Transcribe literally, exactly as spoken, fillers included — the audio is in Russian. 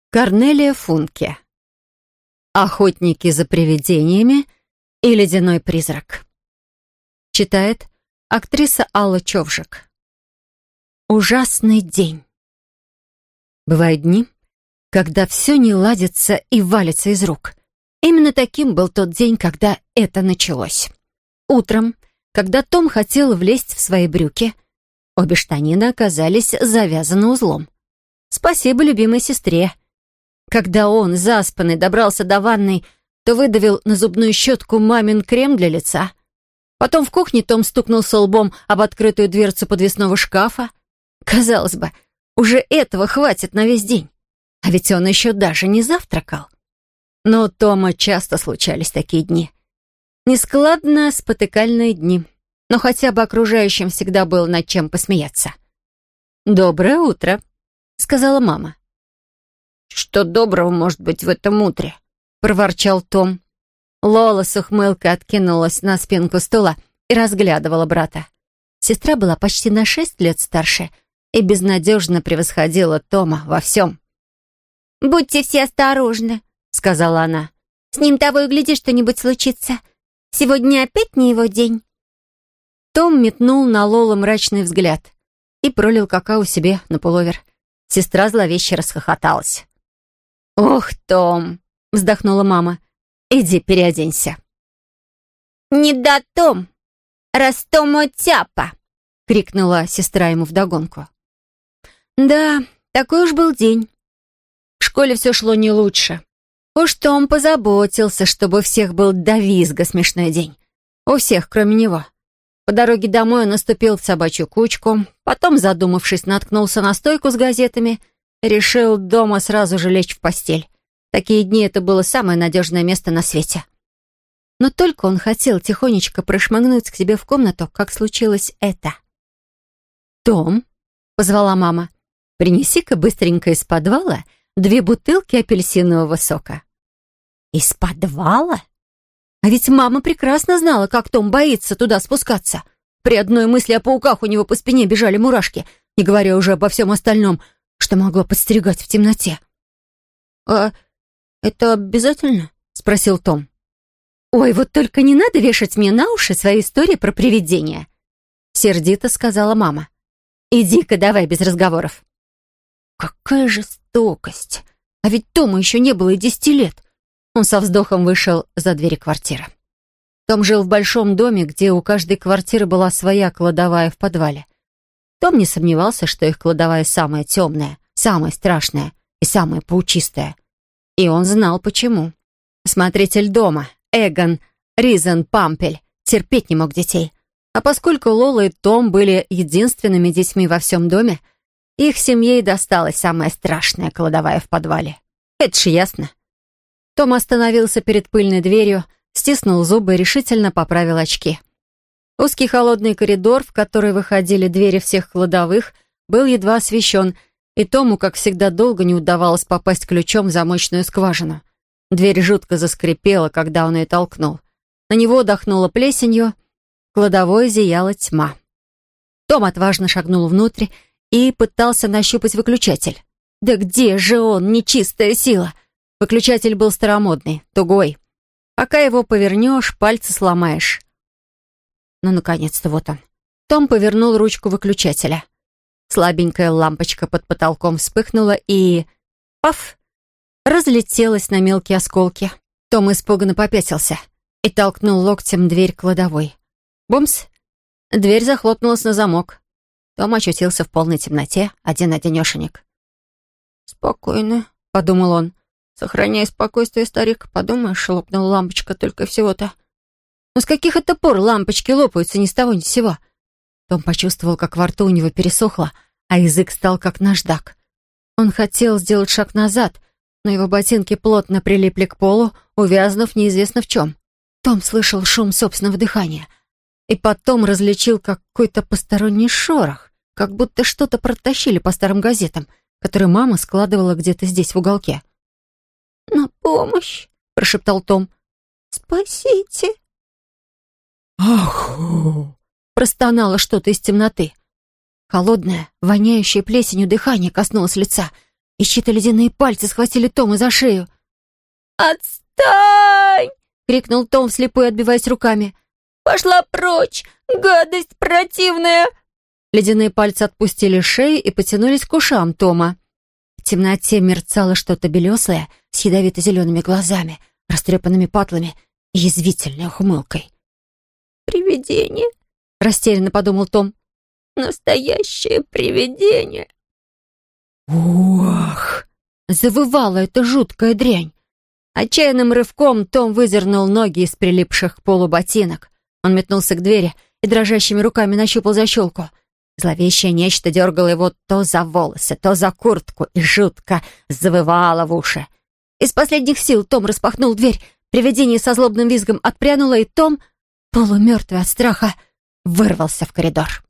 Корнелия Функе. «Охотники за привидениями» и «Ледяной призрак». Читает актриса Алла Човжик. Ужасный день. Бывают дни, когда все не ладится и валится из рук. Именно таким был тот день, когда это началось. Утром, когда Том хотел влезть в свои брюки, обе штанины оказались завязаны узлом. Спасибо любимой сестре. Когда он, заспанный, добрался до ванной, то выдавил на зубную щетку мамин крем для лица. Потом в кухне Том стукнулся лбом об открытую дверцу подвесного шкафа. Казалось бы, уже этого хватит на весь день. А ведь он еще даже не завтракал. Но у Тома часто случались такие дни. Нескладно спотыкальные дни. Но хотя бы окружающим всегда было над чем посмеяться. «Доброе утро», — сказала мама. «Что доброго может быть в этом утре?» — проворчал Том. Лола с ухмылкой откинулась на спинку стула и разглядывала брата. Сестра была почти на шесть лет старше и безнадежно превосходила Тома во всем. «Будьте все осторожны», — сказала она. «С ним того и гляди, что-нибудь случится. Сегодня опять не его день». Том метнул на Лолу мрачный взгляд и пролил какао себе на пуловер. Сестра зловеще расхохоталась. «Ох, Том!» — вздохнула мама. «Иди переоденься». «Не да, Том! Растому тяпа!» — крикнула сестра ему вдогонку. Да, такой уж был день. В школе все шло не лучше. Уж Том позаботился, чтобы у всех был до визга смешной день. У всех, кроме него. По дороге домой он наступил в собачью кучку, потом, задумавшись, наткнулся на стойку с газетами, решил дома сразу же лечь в постель. Такие дни это было самое надежное место на свете. Но только он хотел тихонечко прошмыгнуть к себе в комнату, как случилось это. «Том», — позвала мама, — «принеси-ка быстренько из подвала две бутылки апельсинового сока». «Из подвала?» А ведь мама прекрасно знала, как Том боится туда спускаться. При одной мысли о пауках у него по спине бежали мурашки, не говоря уже обо всем остальном, что могло подстерегать в темноте. «А это обязательно?» — спросил Том. «Ой, вот только не надо вешать мне на уши свои истории про привидения», — сердито сказала мама. «Иди-ка давай без разговоров». Какая жестокость! А ведь Тому еще не было и десяти лет. Он со вздохом вышел за двери квартиры. Том жил в большом доме, где у каждой квартиры была своя кладовая в подвале. Том не сомневался, что их кладовая самая темная, самая страшная и самая паучистая. И он знал, почему. Смотритель дома, Эгон Ризен Пампель, терпеть не мог детей. А поскольку Лола и Том были единственными детьми во всем доме, их семье и досталась самая страшная кладовая в подвале. Это ж ясно. Том остановился перед пыльной дверью, стиснул зубы и решительно поправил очки. Узкий холодный коридор, в который выходили двери всех кладовых, был едва освещен, и Тому, как всегда, долго не удавалось попасть ключом в замочную скважину. Дверь жутко заскрипела, когда он ее толкнул. На него дохнуло плесенью, в кладовой зияла тьма. Том отважно шагнул внутрь и пытался нащупать выключатель. Да где же он, нечистая сила? Выключатель был старомодный, тугой. Пока его повернешь, пальцы сломаешь. Ну, наконец-то, вот он. Том повернул ручку выключателя. Слабенькая лампочка под потолком вспыхнула и... Паф! Разлетелась на мелкие осколки. Том испуганно попятился и толкнул локтем дверь кладовой. Бумс! Дверь захлопнулась на замок. Том очутился в полной темноте, один-одинешенек. «Спокойно», — подумал он. «Сохраняй спокойствие, старик. Подумаешь, лопнула лампочка только всего-то». Но с каких это пор лампочки лопаются ни с того ни с сего? Том почувствовал, как во рту у него пересохло, а язык стал как наждак. Он хотел сделать шаг назад, но его ботинки плотно прилипли к полу, увязнув неизвестно в чем. Том слышал шум собственного дыхания и потом различил какой-то посторонний шорох, как будто что-то протащили по старым газетам, которые мама складывала где-то здесь в уголке. «На помощь!» — прошептал Том. «Спасите!» «Аху!» — простонало что-то из темноты. Холодное, воняющее плесенью дыхание коснулось лица. и чьи-то ледяные пальцы схватили Тома за шею. «Отстань!» — крикнул Том вслепую, отбиваясь руками. «Пошла прочь! Гадость противная!» Ледяные пальцы отпустили шею и потянулись к ушам Тома. В темноте мерцало что-то белесое с ядовито-зелеными глазами, растрепанными патлами и язвительной ухмылкой. «Привидение!» — растерянно подумал Том. «Настоящее привидение!» «Уах!» — завывала эта жуткая дрянь. Отчаянным рывком Том выдернул ноги из прилипших к полу ботинок. Он метнулся к двери и дрожащими руками нащупал защелку. Зловещее нечто дергало его то за волосы, то за куртку и жутко завывало в уши. Из последних сил Том распахнул дверь. Привидение со злобным визгом отпрянуло, и Том, полумертвый от страха, вырвался в коридор.